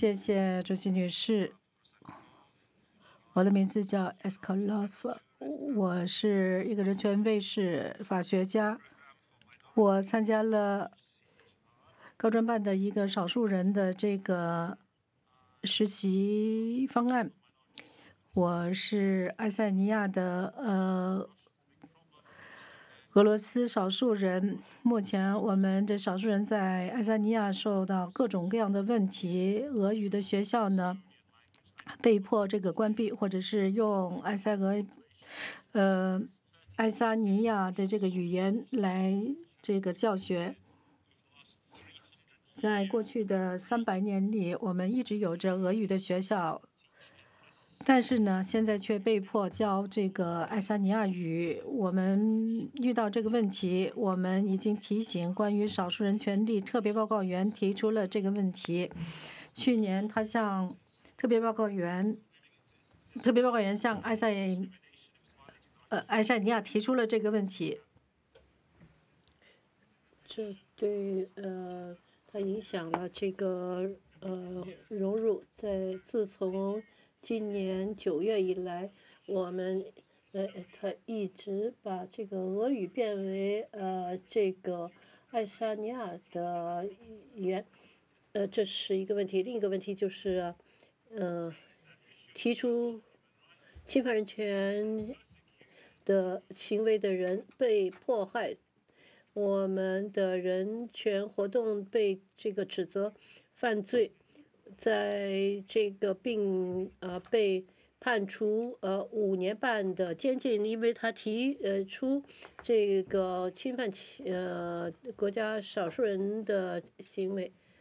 谢谢主席女士。我的名字叫 Eskalov， 我是一个人权卫士法学家。我参加了高专办的一个少数人的这个实习方案。我是爱沙尼亚的俄罗斯少数人。目前我们的少数人在爱沙尼亚受到各种各样的问题。俄语的学校呢被迫这个关闭，或者是用爱沙尼亚的这个语言来这个教学。在过去的300年里，我们一直有着俄语的学校，但是呢，现在却被迫教这个爱沙尼亚语。我们遇到这个问题，我们已经提醒关于少数人权利特别报告员提出了这个问题。去年，他向特别报告员向爱沙尼亚提出了这个问题。 这对它影响了这个融入。自从今年9月以来，我们它一直把这个俄语变为这个爱沙尼亚的语言。这是一个问题。另一个问题就是提出侵犯人权的行为的人被迫害。我们的人权活动被这个指责犯罪，在这个被判处5年半的监禁，因为他提出这个侵犯国家少数人的行为。